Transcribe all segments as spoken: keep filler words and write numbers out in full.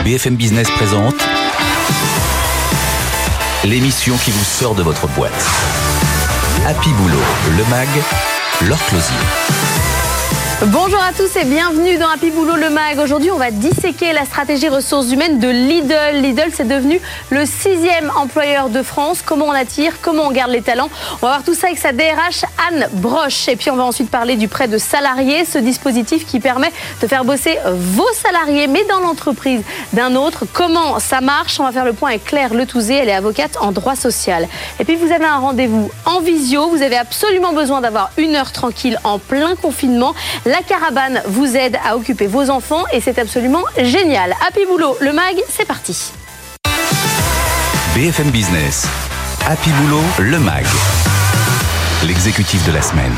B F M Business présente l'émission qui vous sort de votre boîte. Happy Boulot, le mag, Laure Closier. Bonjour à tous et bienvenue dans Happy Boulot le Mag. Aujourd'hui, on va disséquer la stratégie ressources humaines de Lidl. Lidl, c'est devenu le sixième employeur de France. Comment on attire, comment on garde les talents. On va voir tout ça avec sa D R H, Anne Broche. Et puis, on va ensuite parler du prêt de salariés, ce dispositif qui permet de faire bosser vos salariés, mais dans l'entreprise d'un autre. Comment ça marche? On va faire le point avec Claire Letouzé. Elle est avocate en droit social. Et puis, vous avez un rendez-vous en visio. Vous avez absolument besoin d'avoir une heure tranquille en plein confinement. La caravane vous aide à occuper vos enfants et c'est absolument génial. Happy Boulot, le mag, c'est parti. B F M Business, Happy Boulot, le mag, l'exécutif de la semaine.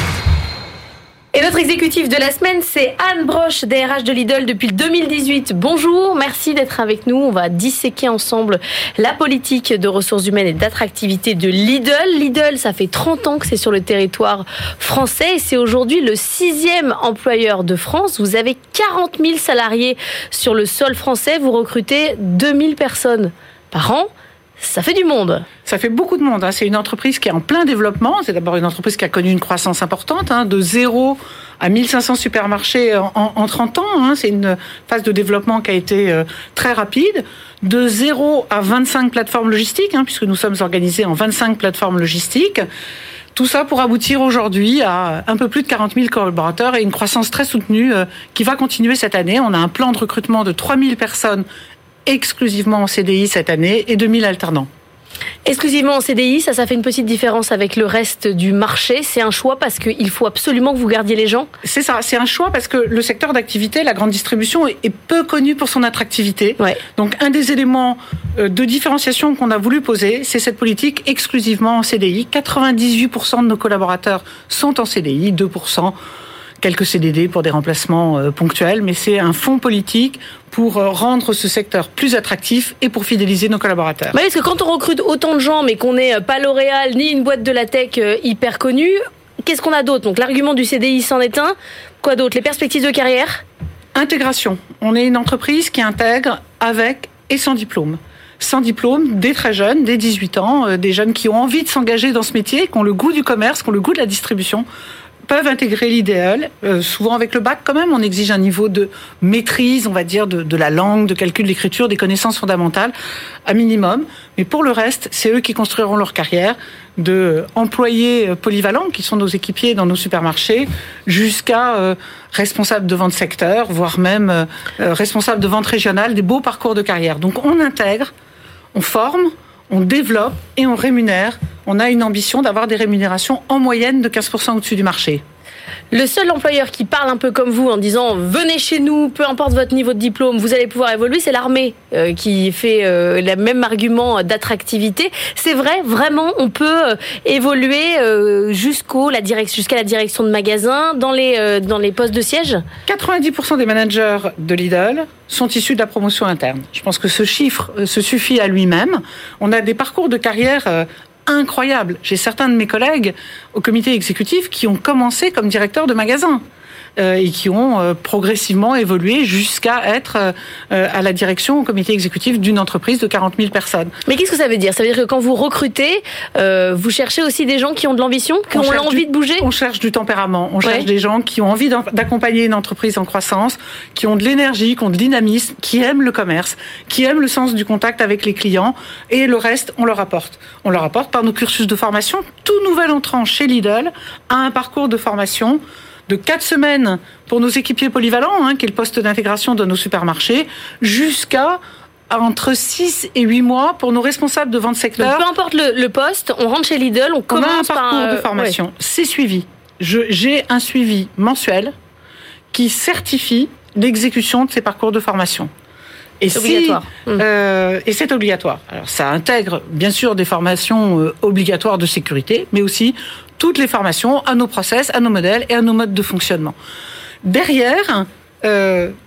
Et notre exécutif de la semaine, c'est Anne Broche, D R H de Lidl depuis deux mille dix-huit. Bonjour, merci d'être avec nous. On va disséquer ensemble la politique de ressources humaines et d'attractivité de Lidl. Lidl, ça fait trente ans que c'est sur le territoire français et c'est aujourd'hui le sixième employeur de France. Vous avez quarante mille salariés sur le sol français. Vous recrutez deux mille personnes par an. Ça fait du monde. Ça fait beaucoup de monde. Hein. C'est une entreprise qui est en plein développement. C'est d'abord une entreprise qui a connu une croissance importante, hein, de zéro à mille cinq cents supermarchés en, en, en trente ans. Hein. C'est une phase de développement qui a été euh, très rapide. De zéro à vingt-cinq plateformes logistiques, hein, puisque nous sommes organisés en vingt-cinq plateformes logistiques. Tout ça pour aboutir aujourd'hui à un peu plus de quarante mille collaborateurs et une croissance très soutenue euh, qui va continuer cette année. On a un plan de recrutement de trois mille personnes exclusivement en C D I cette année et deux mille alternants. Exclusivement en C D I, ça, ça fait une petite différence avec le reste du marché. C'est un choix parce qu'il faut absolument que vous gardiez les gens. C'est ça, c'est un choix parce que le secteur d'activité, la grande distribution, est peu connu pour son attractivité. Ouais. Donc un des éléments de différenciation qu'on a voulu poser, c'est cette politique exclusivement en C D I. quatre-vingt-dix-huit pour cent de nos collaborateurs sont en C D I, deux pour cent quelques C D D pour des remplacements euh, ponctuels, mais c'est un fonds politique pour euh, rendre ce secteur plus attractif et pour fidéliser nos collaborateurs. Oui, parce que quand on recrute autant de gens, mais qu'on n'est pas L'Oréal ni une boîte de la tech euh, hyper connue, qu'est-ce qu'on a d'autre? Donc l'argument du C D I s'en est un. Quoi d'autre? Les perspectives de carrière? Intégration. On est une entreprise qui intègre avec et sans diplôme. Sans diplôme, des très jeunes, dès dix-huit ans, euh, des jeunes qui ont envie de s'engager dans ce métier, qui ont le goût du commerce, qui ont le goût de la distribution, peuvent intégrer l'idéal, euh, souvent avec le bac quand même, on exige un niveau de maîtrise, on va dire, de, de la langue, de calcul, d'écriture, des connaissances fondamentales, à minimum. Mais pour le reste, c'est eux qui construiront leur carrière, de employés polyvalents, qui sont nos équipiers dans nos supermarchés, jusqu'à euh, responsables de vente secteur, voire même euh, responsables de vente régionale, des beaux parcours de carrière. Donc on intègre, on forme, on développe et on rémunère. On a une ambition d'avoir des rémunérations en moyenne de quinze pour cent au-dessus du marché. Le seul employeur qui parle un peu comme vous en disant « venez chez nous, peu importe votre niveau de diplôme, vous allez pouvoir évoluer », c'est l'armée euh, qui fait euh, le même argument d'attractivité. C'est vrai, vraiment, on peut euh, évoluer euh, jusqu'au, la direct, jusqu'à la direction de magasin, dans les, euh, dans les postes de siège. quatre-vingt-dix pour cent des managers de Lidl sont issus de la promotion interne. Je pense que ce chiffre euh, se suffit à lui-même. On a des parcours de carrière euh, incroyable. J'ai certains de mes collègues au comité exécutif qui ont commencé comme directeurs de magasins euh, et qui ont euh, progressivement évolué jusqu'à être euh, à la direction au comité exécutif d'une entreprise de quarante mille personnes. Mais qu'est-ce que ça veut dire? Ça veut dire que quand vous recrutez, euh, vous cherchez aussi des gens qui ont de l'ambition, qui on ont l'envie du, de bouger? On cherche du tempérament, on cherche ouais. des gens qui ont envie d'accompagner une entreprise en croissance, qui ont de l'énergie, qui ont de dynamisme, qui aiment le commerce, qui aiment le sens du contact avec les clients, et le reste, on leur apporte. On leur apporte par nos cursus de formation. Tout nouvel entrant chez Lidl a un parcours de formation de quatre semaines pour nos équipiers polyvalents, hein, qui est le poste d'intégration de nos supermarchés, jusqu'à entre six et huit mois pour nos responsables de vente secteur. Donc, peu importe le, le poste, on rentre chez Lidl, on, on commence a un parcours par, de formation. Ouais. C'est suivi. Je, j'ai un suivi mensuel qui certifie l'exécution de ces parcours de formation. Et c'est si, obligatoire. Euh, et c'est obligatoire. Alors ça intègre bien sûr des formations euh, obligatoires de sécurité, mais aussi toutes les formations à nos process, à nos modèles et à nos modes de fonctionnement. Derrière, euh,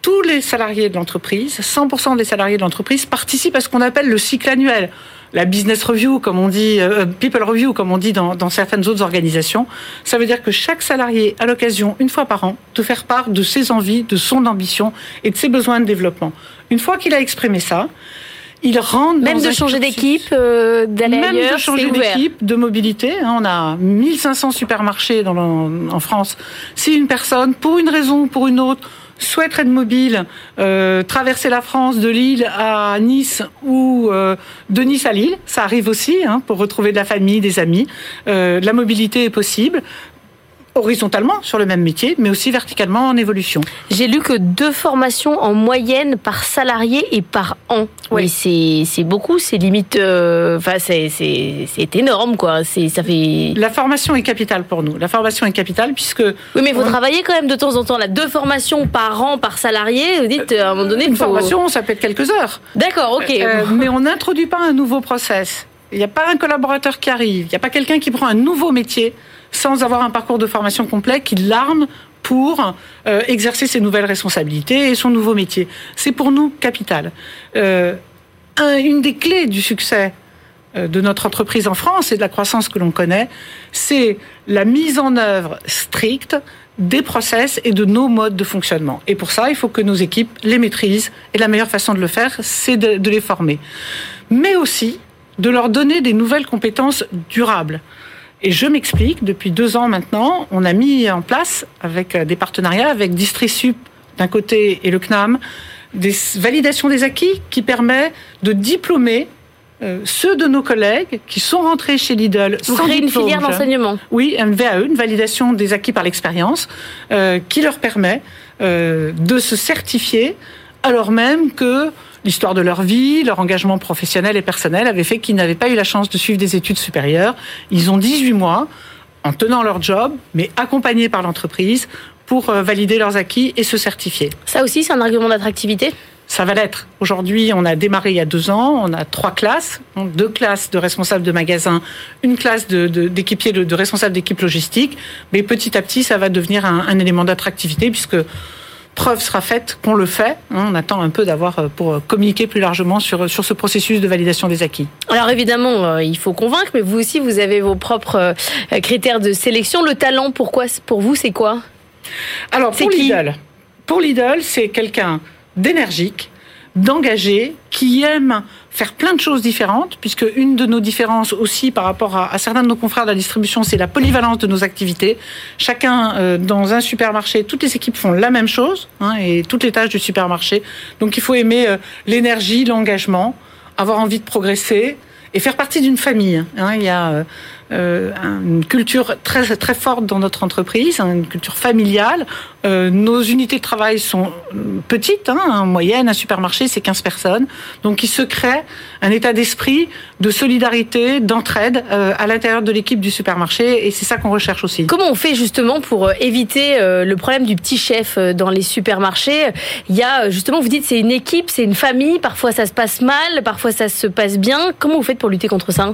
tous les salariés de l'entreprise, cent pour cent des salariés de l'entreprise participent à ce qu'on appelle le cycle annuel. La business review, comme on dit, euh, people review, comme on dit dans, dans certaines autres organisations. Ça veut dire que chaque salarié a l'occasion, une fois par an, de faire part de ses envies, de son ambition et de ses besoins de développement. Une fois qu'il a exprimé ça, il rentre même dans de un changer cursus, d'équipe, euh, d'aller même ailleurs, de changer d'équipe, de mobilité. On a mille cinq cents supermarchés dans le, en France. Si une personne, pour une raison ou pour une autre, souhaite être mobile, euh, traverser la France de Lille à Nice ou euh, de Nice à Lille, ça arrive aussi, hein, pour retrouver de la famille, des amis. Euh, la mobilité est possible, horizontalement sur le même métier, mais aussi verticalement en évolution. J'ai lu que deux formations en moyenne par salarié et par an. Oui, c'est c'est beaucoup, c'est limite, euh, enfin c'est c'est c'est énorme quoi. C'est ça fait. La formation est capitale pour nous. La formation est capitale puisque. Oui, mais vous on... travaillez quand même de temps en temps là. Deux formations par an par salarié. Vous dites à un moment donné. Une faut... formation, ça peut être quelques heures. D'accord, ok. Euh, mais on n'introduit pas un nouveau process. Il n'y a pas un collaborateur qui arrive. Il n'y a pas quelqu'un qui prend un nouveau métier sans avoir un parcours de formation complet qui l'arme pour euh, exercer ses nouvelles responsabilités et son nouveau métier. C'est pour nous capital. Euh, un, une des clés du succès euh, de notre entreprise en France et de la croissance que l'on connaît, c'est la mise en œuvre stricte des process et de nos modes de fonctionnement. Et pour ça, il faut que nos équipes les maîtrisent. Et la meilleure façon de le faire, c'est de, de les former. Mais aussi de leur donner des nouvelles compétences durables. Et je m'explique, depuis deux ans maintenant, on a mis en place, avec des partenariats, avec DistriSup d'un côté et le C N A M, des validations des acquis qui permet de diplômer euh, ceux de nos collègues qui sont rentrés chez Lidl Vous sans créez diplôme. une filière d'enseignement. Oui, une V A E, une validation des acquis par l'expérience, euh, qui leur permet euh, de se certifier alors même que l'histoire de leur vie, leur engagement professionnel et personnel avait fait qu'ils n'avaient pas eu la chance de suivre des études supérieures. Ils ont dix-huit mois, en tenant leur job, mais accompagnés par l'entreprise, pour valider leurs acquis et se certifier. Ça aussi, c'est un argument d'attractivité ? Ça va l'être. Aujourd'hui, on a démarré il y a deux ans, on a trois classes, deux classes de responsables de magasins, une classe de, de, d'équipiers, de, de responsables d'équipe logistique, mais petit à petit, ça va devenir un, un élément d'attractivité, puisque preuve sera faite qu'on le fait. On attend un peu d'avoir pour communiquer plus largement sur, sur ce processus de validation des acquis. Alors évidemment, il faut convaincre, mais vous aussi, vous avez vos propres critères de sélection. Le talent, pourquoi, pour vous, c'est quoi ? Alors, pour c'est Lidl, pour Lidl, c'est quelqu'un d'énergique, d'engagé, qui aime faire plein de choses différentes, puisque une de nos différences aussi par rapport à, à certains de nos confrères de la distribution, c'est la polyvalence de nos activités. Chacun euh, dans un supermarché, toutes les équipes font la même chose, hein, et toutes les tâches du supermarché. Donc il faut aimer euh, l'énergie, l'engagement, avoir envie de progresser et faire partie d'une famille. Hein. Il y a euh, euh, une culture très très forte dans notre entreprise, hein, une culture familiale. Euh, nos unités de travail sont petites, hein, en moyenne, un supermarché, c'est quinze personnes. Donc il se crée un état d'esprit de solidarité, d'entraide euh, à l'intérieur de l'équipe du supermarché, et c'est ça qu'on recherche aussi. Comment on fait justement pour éviter euh, le problème du petit chef dans les supermarchés ? Il y a justement, vous dites, c'est une équipe, c'est une famille, parfois ça se passe mal, parfois ça se passe bien. Comment vous faites pour lutter contre ça ?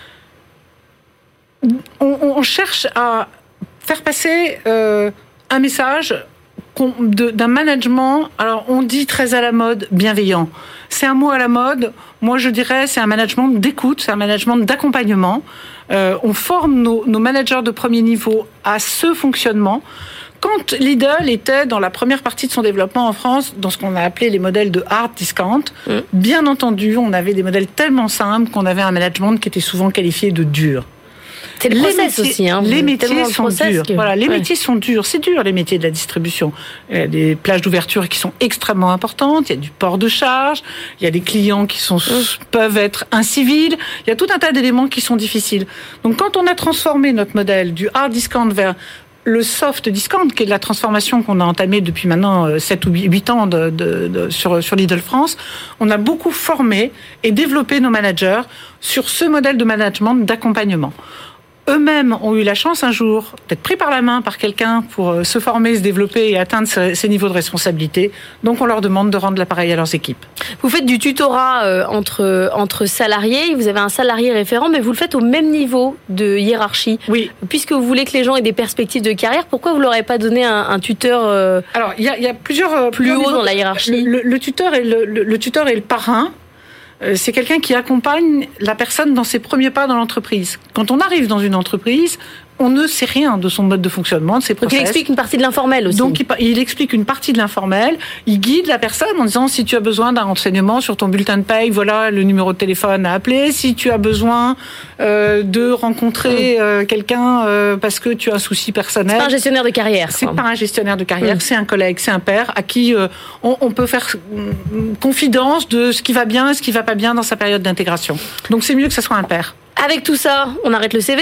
On, on cherche à faire passer euh, un message de, d'un management, alors on dit très à la mode, bienveillant. C'est un mot à la mode. Moi, je dirais, c'est un management d'écoute, c'est un management d'accompagnement. Euh, on forme nos, nos managers de premier niveau à ce fonctionnement. Quand Lidl était dans la première partie de son développement en France, dans ce qu'on a appelé les modèles de hard discount, mmh. bien entendu, on avait des modèles tellement simples qu'on avait un management qui était souvent qualifié de dur. C'est le process aussi. Hein, les métiers sont durs. Que... Voilà, les ouais. métiers sont durs. C'est dur, les métiers de la distribution. Il y a des plages d'ouverture qui sont extrêmement importantes. Il y a du port de charge. Il y a des clients qui sont, mmh. peuvent être incivils. Il y a tout un tas d'éléments qui sont difficiles. Donc, quand on a transformé notre modèle du hard discount vers le soft discount, qui est la transformation qu'on a entamée depuis maintenant sept ou huit ans de, de, de, sur, sur Lidl France, on a beaucoup formé et développé nos managers sur ce modèle de management d'accompagnement. eux-mêmes ont eu la chance un jour d'être pris par la main par quelqu'un pour se former, se développer et atteindre ces niveaux de responsabilité. Donc on leur demande de rendre l'appareil à leurs équipes. Vous faites du tutorat euh, entre, entre salariés, vous avez un salarié référent, mais vous le faites au même niveau de hiérarchie. Oui. Puisque vous voulez que les gens aient des perspectives de carrière, pourquoi vous ne leur avez pas donné un, un tuteur euh, Alors il y a, y a plusieurs... Euh, plus haut dans la hiérarchie. Le, le, le, tuteur est le, le, le tuteur est le parrain. C'est quelqu'un qui accompagne la personne dans ses premiers pas dans l'entreprise. Quand on arrive dans une entreprise, on ne sait rien de son mode de fonctionnement, de ses process. Donc il explique une partie de l'informel aussi. Donc il, il explique une partie de l'informel, il guide la personne en disant si tu as besoin d'un renseignement sur ton bulletin de paye, voilà le numéro de téléphone à appeler. Si tu as besoin euh, de rencontrer euh, quelqu'un euh, parce que tu as un souci personnel. C'est pas un gestionnaire de carrière. C'est quoi. pas un gestionnaire de carrière, mmh. c'est un collègue, c'est un père à qui euh, on, on peut faire confidence de ce qui va bien et ce qui va pas bien dans sa période d'intégration. Donc c'est mieux que ce soit un père. Avec tout ça, on arrête le C V ?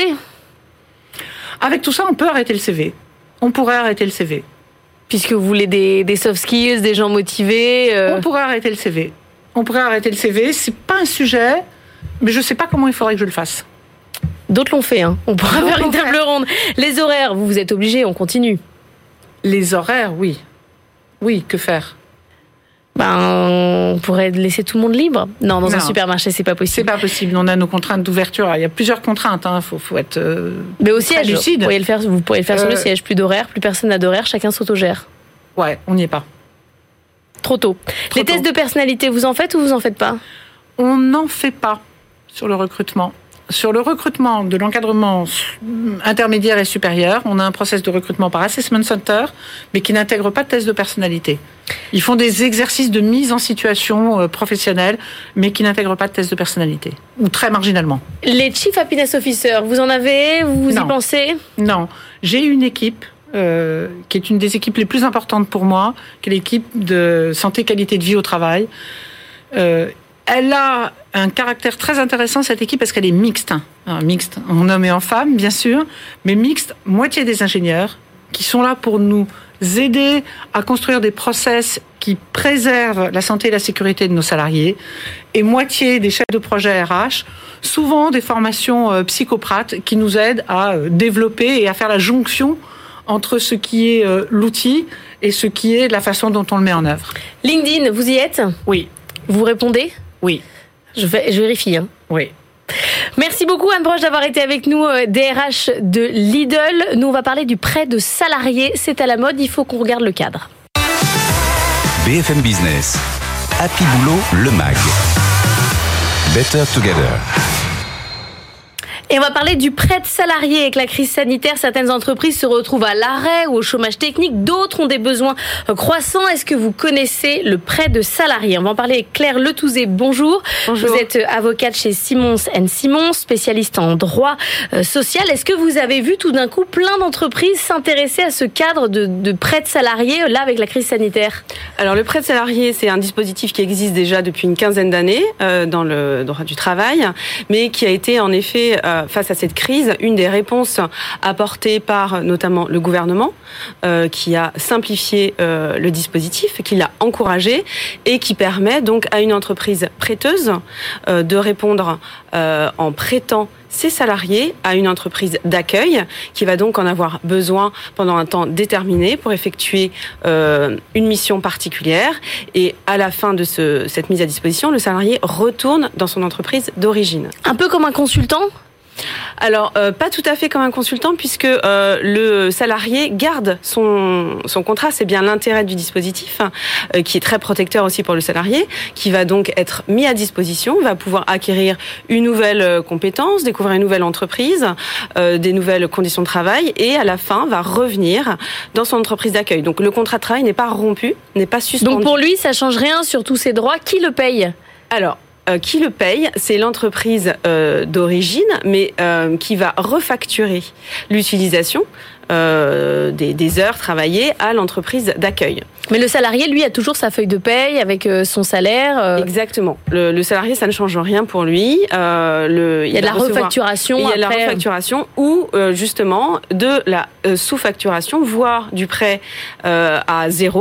Avec tout ça, on peut arrêter le C V. On pourrait arrêter le C V. Puisque vous voulez des, des soft skills, des gens motivés. Euh... On pourrait arrêter le C V. On pourrait arrêter le C V. C'est pas un sujet, mais je sais pas comment il faudrait que je le fasse. D'autres l'ont fait. Hein. On pourra faire une table ronde. Les horaires, vous vous êtes obligés, on continue. Les horaires, oui. Oui, que faire ? Ben, on pourrait laisser tout le monde libre. Non, dans non. un supermarché, c'est pas possible. C'est pas possible. On a nos contraintes d'ouverture. Il y a plusieurs contraintes. Hein. Faut, faut être. Euh, Mais au siège, lucide. Vous pourriez le faire. Vous pourriez le faire euh... sur le siège. Plus d'horaire, plus personne n'a d'horaire. Chacun s'autogère. Ouais, on n'y est pas. Trop tôt. Trop Les tôt. Tests de personnalité, vous en faites ou vous en faites pas ? On n'en fait pas sur le recrutement. Sur le recrutement de l'encadrement intermédiaire et supérieur, on a un process de recrutement par assessment center, mais qui n'intègre pas de test de personnalité. Ils font des exercices de mise en situation professionnelle, mais qui n'intègrent pas de test de personnalité, ou très marginalement. Les Chief Happiness Officers, vous en avez ? Vous non. y pensez ? Non. J'ai une équipe euh, qui est une des équipes les plus importantes pour moi, qui est l'équipe de santé qualité de vie au travail. Euh, Elle a un caractère très intéressant, cette équipe, parce qu'elle est mixte. Alors, mixte en hommes et en femmes, bien sûr, mais mixte, moitié des ingénieurs qui sont là pour nous aider à construire des process qui préservent la santé et la sécurité de nos salariés, et moitié des chefs de projet R H, souvent des formations euh, psychoprates qui nous aident à euh, développer et à faire la jonction entre ce qui est euh, l'outil et ce qui est la façon dont on le met en œuvre. LinkedIn, vous y êtes ? Oui. Vous répondez ? Oui. Je, vais, je vérifie. Hein. Oui. Merci beaucoup Anne Broche d'avoir été avec nous, D R H de Lidl. Nous, on va parler du prêt de salariés. C'est à la mode, il faut qu'on regarde le cadre. B F M Business, Happy Boulot, le mag. Better Together. Et on va parler du prêt de salariés. Avec la crise sanitaire, certaines entreprises se retrouvent à l'arrêt ou au chômage technique. D'autres ont des besoins croissants. Est-ce que vous connaissez le prêt de salariés ? On va en parler avec Claire Letouzé. Bonjour. Bonjour. Vous êtes avocate chez Simons and Simons, spécialiste en droit euh, social. Est-ce que vous avez vu tout d'un coup plein d'entreprises s'intéresser à ce cadre de, de prêt de salariés, là, avec la crise sanitaire ? Alors, le prêt de salariés, c'est un dispositif qui existe déjà depuis une quinzaine d'années euh, dans le droit du travail, mais qui a été en effet... Euh, face à cette crise, une des réponses apportées par notamment le gouvernement, euh, qui a simplifié euh, le dispositif, qui l'a encouragé et qui permet donc à une entreprise prêteuse euh, de répondre euh, en prêtant ses salariés à une entreprise d'accueil qui va donc en avoir besoin pendant un temps déterminé pour effectuer euh, une mission particulière. Et à la fin de ce, cette mise à disposition, le salarié retourne dans son entreprise d'origine. Un peu comme un consultant ? Alors, euh, pas tout à fait comme un consultant, puisque euh, le salarié garde son, son contrat. C'est bien l'intérêt du dispositif, euh, qui est très protecteur aussi pour le salarié, qui va donc être mis à disposition, va pouvoir acquérir une nouvelle compétence, découvrir une nouvelle entreprise, euh, des nouvelles conditions de travail, et à la fin, va revenir dans son entreprise d'accueil. Donc, le contrat de travail n'est pas rompu, n'est pas suspendu. Donc, pour lui, ça change rien sur tous ses droits. Qui le paye ? Alors, Euh, qui le paye ? C'est l'entreprise euh, d'origine, mais euh, qui va refacturer l'utilisation euh, des, des heures travaillées à l'entreprise d'accueil. Mais le salarié, lui, a toujours sa feuille de paye avec euh, son salaire. Euh... Exactement. Le, le salarié, ça ne change rien pour lui. Euh, le, il y a de la recevoir... refacturation. Il y a de après... la refacturation ou euh, justement de la euh, sous-facturation, voire du prêt euh, à zéro.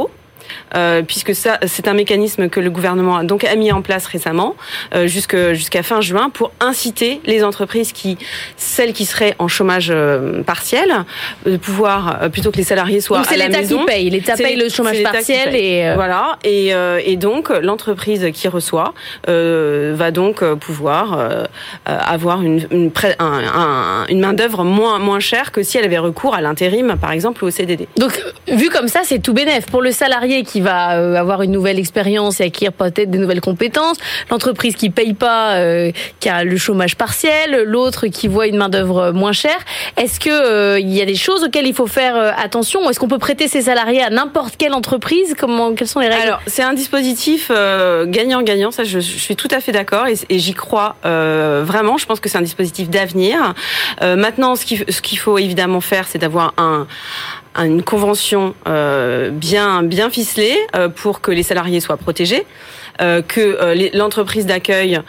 euh, puisque ça, c'est un mécanisme que le gouvernement a donc a mis en place récemment, euh, jusque, jusqu'à fin juin, pour inciter les entreprises qui, celles qui seraient en chômage euh, partiel, de pouvoir, euh, plutôt que les salariés soient donc à la maison. C'est l'État qui paye. L'État paye le chômage partiel et euh... voilà. Et, euh, et donc l'entreprise qui reçoit euh, va donc pouvoir euh, avoir une, une, un, un, une main d'œuvre moins moins chère que si elle avait recours à l'intérim, par exemple, ou au C D D. Donc vu comme ça, c'est tout bénef pour le salarié qui va euh, avoir une nouvelle expérience et acquérir peut-être des nouvelles compétences, l'entreprise qui paye pas, euh, qui a le chômage partiel, l'autre qui voit une main d'œuvre moins chère. Est-ce que euh, il y a des choses auxquelles il faut faire euh, attention, ou est-ce qu'on peut prêter ses salariés à n'importe quelle entreprise? Comment, quelles sont les règles? Alors, c'est un dispositif euh, gagnant-gagnant, ça je, je suis tout à fait d'accord et, et j'y crois euh, vraiment. Je pense que c'est un dispositif d'avenir. Euh, maintenant, ce qu'il, ce qu'il faut évidemment faire, c'est d'avoir un une convention euh, bien bien ficelée euh, pour que les salariés soient protégés, euh, que euh, les, l'entreprise d'accueil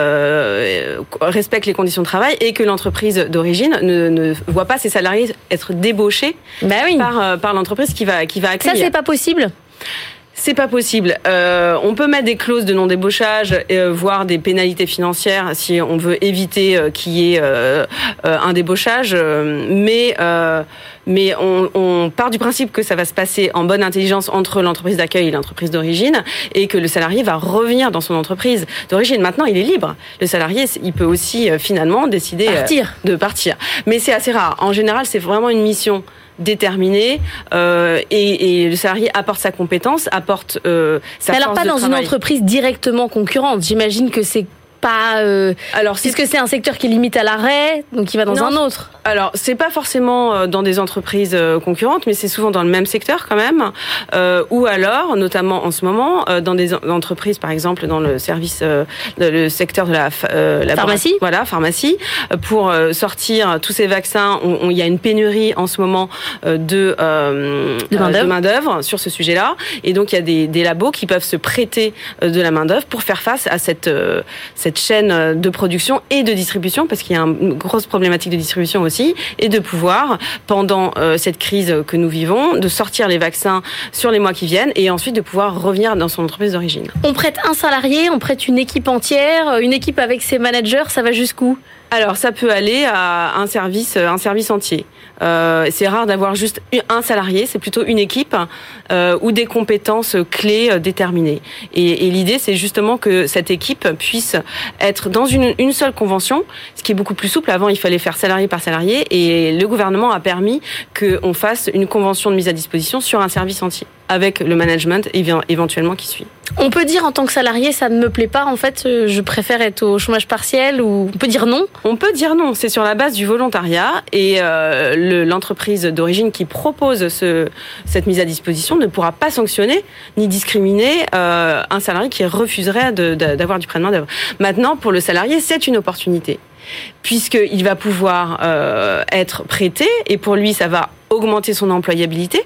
euh, respecte les conditions de travail et que l'entreprise d'origine ne, ne voit pas ses salariés être débauchés bah oui. par euh, par l'entreprise qui va qui va accueillir. Ça, c'est pas possible. C'est pas possible. Euh, on peut mettre des clauses de non-débauchage, euh, voire des pénalités financières si on veut éviter euh, qu'il y ait euh, euh, un débauchage, euh, mais euh, mais on, on part du principe que ça va se passer en bonne intelligence entre l'entreprise d'accueil et l'entreprise d'origine, et que le salarié va revenir dans son entreprise d'origine. Maintenant, il est libre. Le salarié, il peut aussi euh, finalement décider partir. Euh, de partir. Mais c'est assez rare. En général, c'est vraiment une mission déterminé euh, et, et le salarié apporte sa compétence, apporte euh, sa Mais force alors pas de dans travail. Une entreprise directement concurrente. J'imagine que c'est pas. Euh, alors, c'est... puisque c'est un secteur qui est limite à l'arrêt, donc il va dans non, un autre. Alors, c'est pas forcément dans des entreprises concurrentes, mais c'est souvent dans le même secteur quand même. Euh, ou alors, notamment en ce moment, dans des entreprises, par exemple, dans le service, euh, le secteur de la, euh, la pharmacie. Bar- voilà, pharmacie, pour sortir tous ces vaccins. On, on, il y a une pénurie en ce moment de, euh, de main-d'œuvre. de main-d'œuvre sur ce sujet-là, et donc il y a des, des labos qui peuvent se prêter de la main-d'œuvre pour faire face à cette cette cette chaîne de production et de distribution, parce qu'il y a une grosse problématique de distribution aussi, et de pouvoir, pendant euh, cette crise que nous vivons, de sortir les vaccins sur les mois qui viennent et ensuite de pouvoir revenir dans son entreprise d'origine. On prête un salarié, on prête une équipe entière, une équipe avec ses managers, ça va jusqu'où ? Alors, ça peut aller à un service, un service entier. Euh, c'est rare d'avoir juste un salarié, c'est plutôt une équipe euh, ou des compétences clés euh, déterminées. Et, et l'idée, c'est justement que cette équipe puisse être dans une, une seule convention, ce qui est beaucoup plus souple. Avant, il fallait faire salarié par salarié, et le gouvernement a permis qu'on fasse une convention de mise à disposition sur un service entier, avec le management éventuellement qui suit. On peut dire en tant que salarié, ça ne me plaît pas, en fait, je préfère être au chômage partiel, ou on peut dire non ? On peut dire non, c'est sur la base du volontariat, et euh, le, l'entreprise d'origine qui propose ce, cette mise à disposition ne pourra pas sanctionner ni discriminer euh, un salarié qui refuserait de, de, d'avoir du prêt de main-d'œuvre. Maintenant, pour le salarié, c'est une opportunité, puisqu'il va pouvoir euh, être prêté, et pour lui, ça va augmenter son employabilité.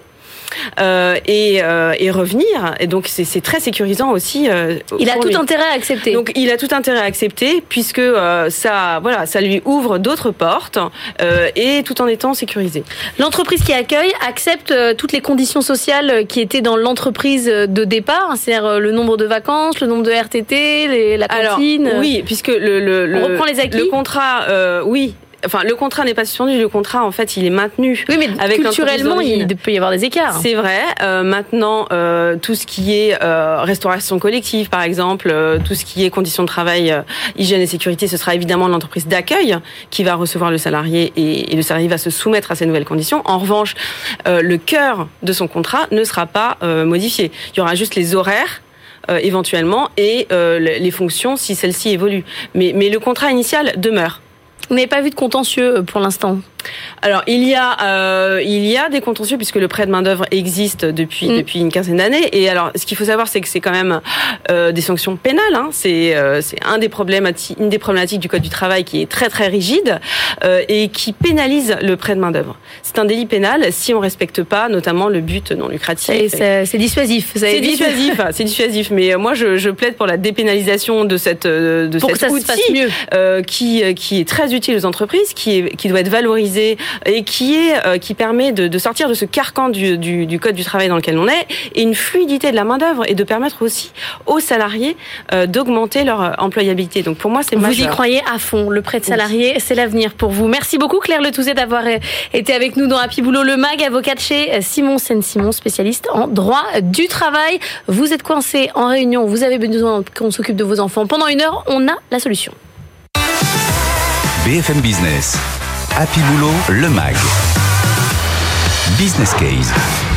Euh, et, euh, et revenir, et donc c'est, c'est très sécurisant aussi. Euh, il a tout lui. intérêt à accepter. Donc il a tout intérêt à accepter, puisque euh, ça, voilà, ça lui ouvre d'autres portes, euh, et tout en étant sécurisé. L'entreprise qui accueille accepte euh, toutes les conditions sociales qui étaient dans l'entreprise de départ, hein, c'est-à-dire euh, le nombre de vacances, le nombre de R T T, les, la cantine. Alors, oui, puisque le, le, le, on reprend les acquis. Le contrat, euh, oui. Enfin, le contrat n'est pas suspendu, le contrat, en fait, il est maintenu. Oui, mais avec culturellement, il peut y avoir des écarts. C'est vrai. Euh, maintenant, euh, tout ce qui est euh, restauration collective, par exemple, euh, tout ce qui est conditions de travail, euh, hygiène et sécurité, ce sera évidemment l'entreprise d'accueil qui va recevoir le salarié, et, et le salarié va se soumettre à ces nouvelles conditions. En revanche, euh, le cœur de son contrat ne sera pas euh, modifié. Il y aura juste les horaires, euh, éventuellement, et euh, les fonctions si celles-ci évoluent. Mais, mais le contrat initial demeure. Vous n'avez pas vu de contentieux pour l'instant ? Alors il y a euh, il y a des contentieux, puisque le prêt de main d'œuvre existe depuis mmh. depuis une quinzaine d'années, et alors ce qu'il faut savoir, c'est que c'est quand même euh, des sanctions pénales, hein. c'est euh, c'est un des problématiques une des problématiques du code du travail qui est très très rigide euh, et qui pénalise le prêt de main d'œuvre. C'est un délit pénal si on respecte pas notamment le but non lucratif. Et c'est, c'est dissuasif. Vous avez c'est dit dissuasif, c'est dissuasif. Mais moi je, je plaide pour la dépénalisation de cette de pour cet que ça outil se fasse mieux. Euh, qui qui est très utile aux entreprises, qui est qui doit être valorisé organisée et qui est euh, qui permet de, de sortir de ce carcan du, du, du code du travail dans lequel on est, et une fluidité de la main d'œuvre et de permettre aussi aux salariés euh, d'augmenter leur employabilité. Donc pour moi, c'est majeur. Vous y croyez à fond. Le prêt de salarié, oui. c'est l'avenir pour vous. Merci beaucoup Claire Letouzet d'avoir été avec nous dans Happy Boulot le Mag, avocate chez Simon Sen-Simon, spécialiste en droit du travail. Vous êtes coincé en réunion, vous avez besoin qu'on s'occupe de vos enfants pendant une heure, on a la solution. B F M Business, Happy Boulot le Mag, Business Case.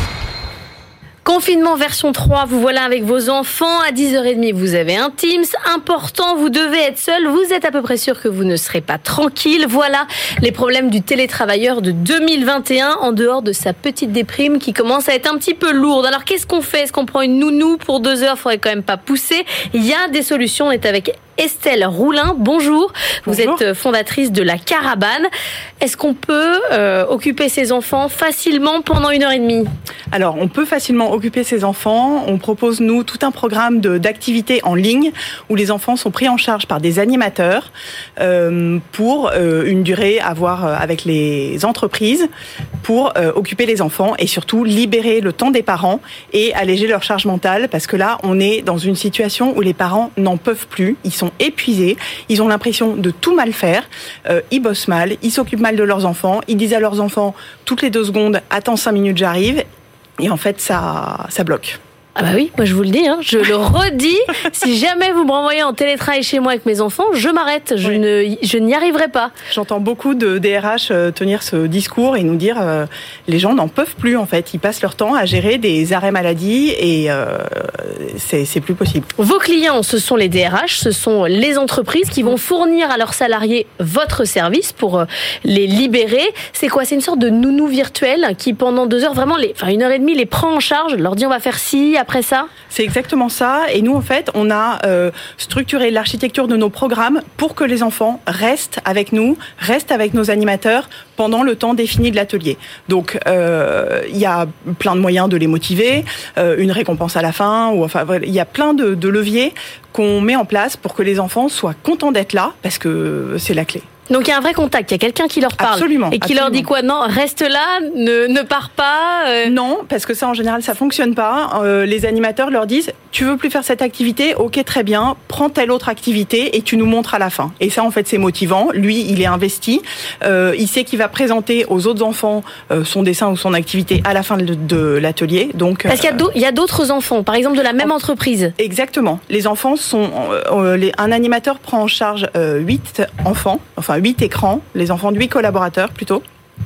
Confinement version trois, vous voilà avec vos enfants. À dix heures trente, vous avez un Teams. Important, vous devez être seul. Vous êtes à peu près sûr que vous ne serez pas tranquille. Voilà les problèmes du télétravailleur de deux mille vingt et un, en dehors de sa petite déprime qui commence à être un petit peu lourde. Alors qu'est-ce qu'on fait ? Est-ce qu'on prend une nounou pour deux heures ? Faudrait quand même pas pousser. Il y a des solutions. On est avec Estelle Roulin, bonjour. Vous bonjour. êtes fondatrice de la Caravane. Est-ce qu'on peut euh, occuper ses enfants facilement pendant une heure et demie ? Alors, on peut facilement occuper ses enfants. On propose, nous, tout un programme de, d'activités en ligne où les enfants sont pris en charge par des animateurs euh, pour euh, une durée à voir avec les entreprises pour euh, occuper les enfants et surtout libérer le temps des parents et alléger leur charge mentale, parce que là, on est dans une situation où les parents n'en peuvent plus. Ils sont épuisés, ils ont l'impression de tout mal faire, euh, ils bossent mal, ils s'occupent mal de leurs enfants, ils disent à leurs enfants toutes les deux secondes « attends cinq minutes, j'arrive », et en fait ça, ça bloque. Ah bah oui, moi je vous le dis, hein, je le redis, si jamais vous me renvoyez en télétravail chez moi avec mes enfants, je m'arrête, je, oui. ne, je n'y arriverai pas. J'entends beaucoup de D R H euh, tenir ce discours et nous dire euh, les gens n'en peuvent plus en fait, ils passent leur temps à gérer des arrêts maladie et euh, c'est, c'est plus possible. Vos clients, ce sont les D R H, ce sont les entreprises qui vont fournir à leurs salariés votre service pour euh, les libérer. C'est quoi ? C'est une sorte de nounou virtuel qui pendant deux heures, vraiment, les, enfin une heure et demie, les prend en charge, leur dit on va faire ci, après ça ? C'est exactement ça. Et nous, en fait, on a euh, structuré l'architecture de nos programmes pour que les enfants restent avec nous, restent avec nos animateurs pendant le temps défini de l'atelier. Donc, euh, il y a plein de moyens de les motiver, euh, une récompense à la fin, ou enfin, il y a plein de, de leviers qu'on met en place pour que les enfants soient contents d'être là, parce que c'est la clé. Donc il y a un vrai contact, il y a quelqu'un qui leur parle. Absolument, et qui absolument. leur dit quoi ? Non, reste là, ne, ne pars pas. Euh... Non, parce que ça en général ça fonctionne pas. Euh, les animateurs leur disent tu veux plus faire cette activité, ok très bien, prends telle autre activité et tu nous montres à la fin. Et ça en fait c'est motivant. Lui il est investi, euh, il sait qu'il va présenter aux autres enfants euh, son dessin ou son activité à la fin de, de l'atelier. Donc parce qu'il y a, d'au- il y a d'autres enfants, par exemple de la même en... entreprise. Exactement. Les enfants sont, euh, les, un animateur prend en charge euh, huit enfants, enfin huit écrans, les enfants de huit collaborateurs plutôt,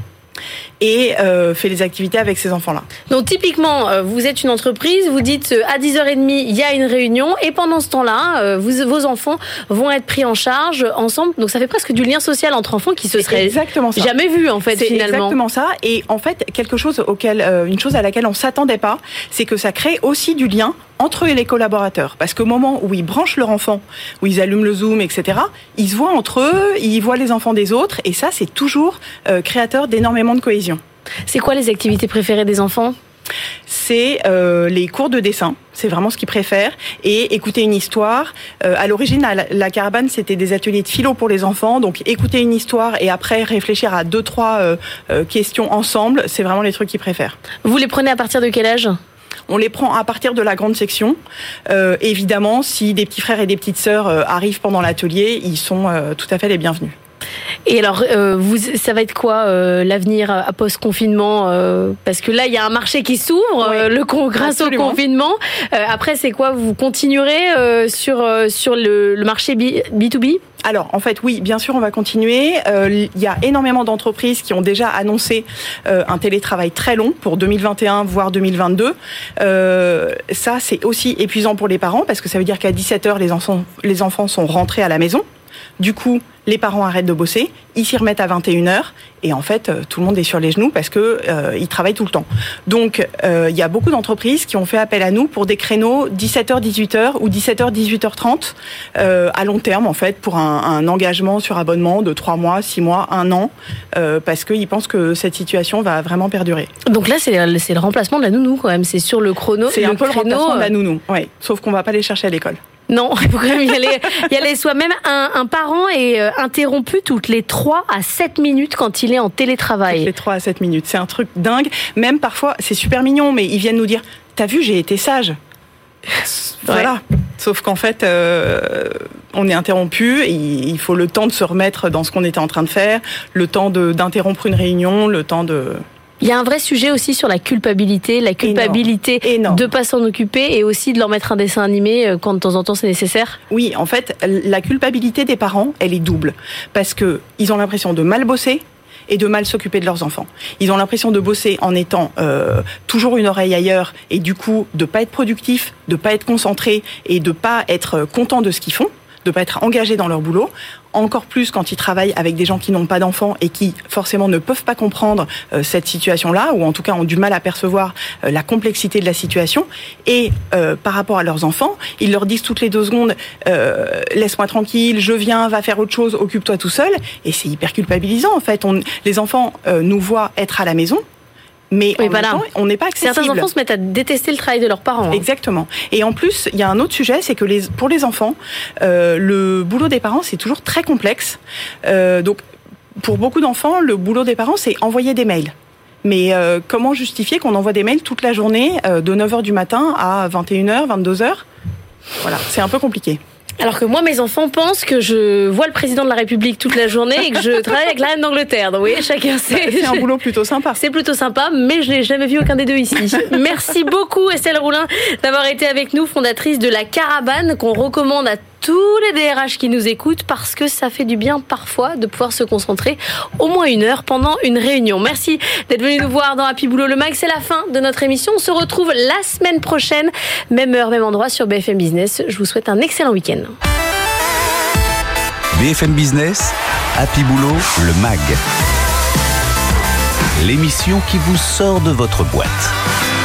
et euh, fait les activités avec ces enfants-là. Donc typiquement, euh, vous êtes une entreprise, vous dites euh, à dix heures trente, il y a une réunion, et pendant ce temps-là, euh, vous, vos enfants vont être pris en charge ensemble. Donc ça fait presque du lien social entre enfants qui se serait exactement ça. jamais vu en fait c'est finalement. Exactement ça. Et en fait, quelque chose auquel, euh, une chose à laquelle on s'attendait pas, c'est que ça crée aussi du lien entre les collaborateurs. Parce qu'au moment où ils branchent leur enfant, où ils allument le Zoom, et cetera, ils se voient entre eux, ils voient les enfants des autres, et ça, c'est toujours euh, créateur d'énormément de cohésion. C'est quoi les activités préférées des enfants ? C'est euh, les cours de dessin, c'est vraiment ce qu'ils préfèrent, et écouter une histoire. Euh, à l'origine, à la, la Caravane, c'était des ateliers de philo pour les enfants, donc écouter une histoire et après réfléchir à deux, trois euh, euh, questions ensemble, c'est vraiment les trucs qu'ils préfèrent. Vous les prenez à partir de quel âge ? On les prend à partir de la grande section. Euh, évidemment, si des petits frères et des petites sœurs euh, arrivent pendant l'atelier, ils sont euh, tout à fait les bienvenus. Et alors, euh, vous, ça va être quoi euh, l'avenir à post-confinement euh, parce que là, il y a un marché qui s'ouvre, oui, euh, le grâce absolument. Au confinement. Euh, après, c'est quoi ? Vous continuerez euh, sur euh, sur le, le marché B deux B ? Alors, en fait, oui, bien sûr, on va continuer. Euh, il y a énormément d'entreprises qui ont déjà annoncé euh, un télétravail très long pour deux mille vingt et un, voire deux mille vingt-deux. Euh, ça, c'est aussi épuisant pour les parents parce que ça veut dire qu'à dix-sept heures, les enfants, les enfants sont rentrés à la maison. Du coup, les parents arrêtent de bosser, ils s'y remettent à vingt et une heures et en fait, tout le monde est sur les genoux parce que euh, ils travaillent tout le temps. Donc, euh, il y a beaucoup d'entreprises qui ont fait appel à nous pour des créneaux dix-sept heures dix-huit heures ou dix-sept heures dix-huit heures trente euh, à long terme en fait pour un, un engagement sur abonnement de trois mois, six mois, un an euh, parce qu'ils pensent que cette situation va vraiment perdurer. Donc là, c'est le, c'est le remplacement de la nounou quand même, c'est sur le chrono. C'est le un peu créneau, le remplacement de la nounou, ouais. Sauf qu'on va pas les chercher à l'école. Non, il faut quand même y aller, y aller soi-même. Un, un parent est euh, interrompu toutes les trois à sept minutes quand il est en télétravail. Toutes les trois à sept minutes, c'est un truc dingue. Même parfois, c'est super mignon, mais ils viennent nous dire « T'as vu, j'ai été sage ». Voilà. Ouais. Sauf qu'en fait, euh, on est interrompu et il faut le temps de se remettre dans ce qu'on était en train de faire, le temps de, d'interrompre une réunion, le temps de... Il y a un vrai sujet aussi sur la culpabilité, la culpabilité Énorme. de pas s'en occuper et aussi de leur mettre un dessin animé quand de temps en temps c'est nécessaire. Oui, en fait, la culpabilité des parents, elle est double. Parce que ils ont l'impression de mal bosser et de mal s'occuper de leurs enfants. Ils ont l'impression de bosser en étant euh, toujours une oreille ailleurs et du coup de pas être productif, de pas être concentré et de pas être content de ce qu'ils font, de pas être engagés dans leur boulot. Encore plus quand ils travaillent avec des gens qui n'ont pas d'enfants et qui forcément ne peuvent pas comprendre euh, cette situation-là, ou en tout cas ont du mal à percevoir euh, la complexité de la situation. Et euh, par rapport à leurs enfants, ils leur disent toutes les deux secondes euh, « laisse-moi tranquille, je viens, va faire autre chose, occupe-toi tout seul ». Et c'est hyper culpabilisant en fait. On, les enfants euh, nous voient être à la maison, mais oui, en voilà. même temps, on n'est pas accessible. Certains enfants se mettent à détester le travail de leurs parents. Hein. Exactement. Et en plus, il y a un autre sujet, c'est que les, pour les enfants, euh, le boulot des parents, c'est toujours très complexe. Euh, donc, pour beaucoup d'enfants, le boulot des parents, c'est envoyer des mails. Mais euh, comment justifier qu'on envoie des mails toute la journée, euh, de neuf heures du matin à vingt et une heures, vingt-deux heures ? Voilà, c'est un peu compliqué. Alors que moi, mes enfants pensent que je vois le président de la République toute la journée et que je travaille avec la reine d'Angleterre. Donc, vous voyez, chacun sait. C'est un boulot plutôt sympa. C'est plutôt sympa, mais je n'ai jamais vu aucun des deux ici. Merci beaucoup, Estelle Roulin, d'avoir été avec nous, fondatrice de La Caravane, qu'on recommande à tous les D R H qui nous écoutent parce que ça fait du bien parfois de pouvoir se concentrer au moins une heure pendant une réunion. Merci d'être venu nous voir dans Happy Boulot le Mag. C'est la fin de notre émission. On se retrouve la semaine prochaine, même heure, même endroit sur B F M Business. Je vous souhaite un excellent week-end. B F M Business, Happy Boulot le Mag. L'émission qui vous sort de votre boîte.